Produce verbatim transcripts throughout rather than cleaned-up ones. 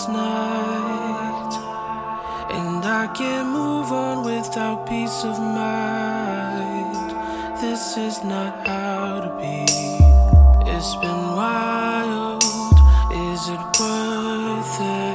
last night, and I can't move on without peace of mind. This is not how to be. It's been wild. Is it worth it?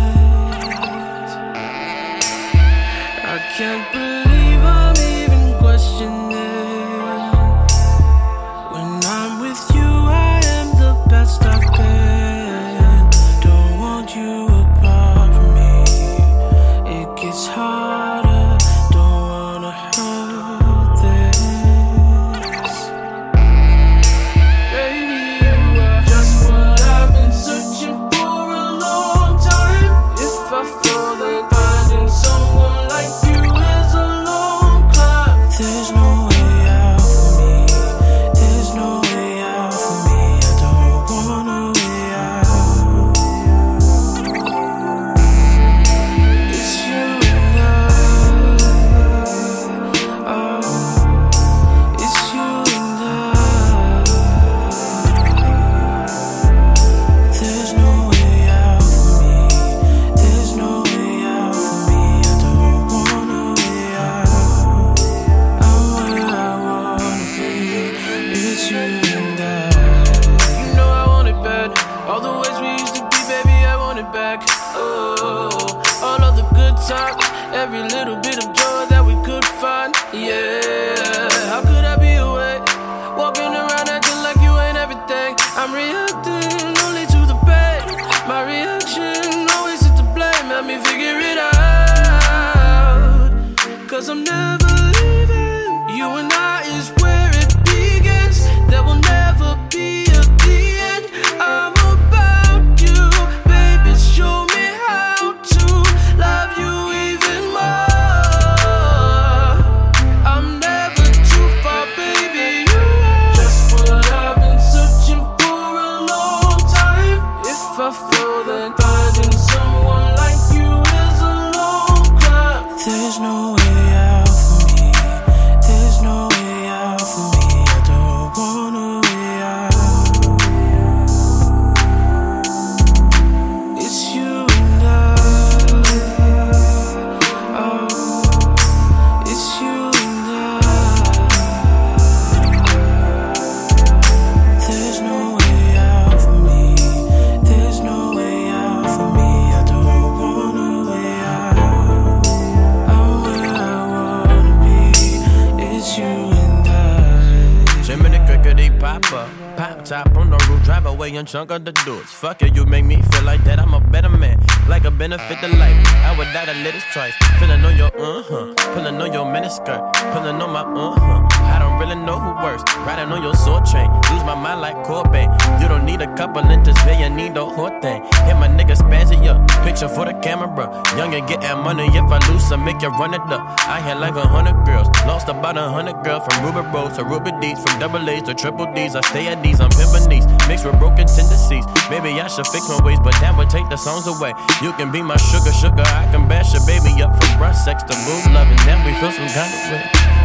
I can't believe I'm even questioning. When I'm with you, I am the best I've been. Don't want you apart from me. It gets harder. Don't wanna hurt this. Baby, you are just what I've been searching for a long time. If I fall, then finding someone like you is a long climb. There's no way out for me. There's no way out for me. I don't want a way out. It's you and I. Oh, it's you and I. There's no way out for me. There's no way out for me. I don't want a way out. I'm where I wanna be. It's you and I. You know I want it bad. All the ways we used to be, baby, I want it back. Oh, all of the good times, every little bit of joy that we could find. Yeah, how could I be away? Walking around acting like you ain't everything. I'm reacting only to the pain. My reaction always is to blame. Let me figure it out. Cause I'm never leaving. You and I is where it begins. There will never be a the end. I'm about you, baby. Show me how to love you even more. I'm never too far, baby. You are just what I've been searching for a long time. If I fall, then finding someone like you is a long climb. There's no way out for me. There's no way out for me. I don't want a way out. It's you and I. Oh, it's you and I. There's no way out for me. There's no way out for me. I don't want a way out. I'm where I wanna be. It's you and I. Jimmy the crickety popper, pop top on the roof, drive away and chunk of the doors. Fuck it, you make me feel like that. I'm a better man, like a benefit to life. I would die to live this twice. Feeling on your uh huh, pulling on your miniskirt, pulling on my uh huh. I don't really know who worse. Riding on your sword train, lose my mind like Corbin. You don't need a couple inches, man, you need the whole thing. Hit my nigga spazzy up, picture for the camera. Young and getting money, if I lose some, make you run it up. I had like a hundred girls, lost about a hundred girls from Ruby Rose to Ruby D's, from double A's to triple D's. I stay at these, I'm pimpin' these, mixed with broken tendencies. Maybe I should fix my ways, but that would take the songs away. You can be my sugar, sugar, I can bash your baby up from breast sex to boob loving. Then we feel some kind of way.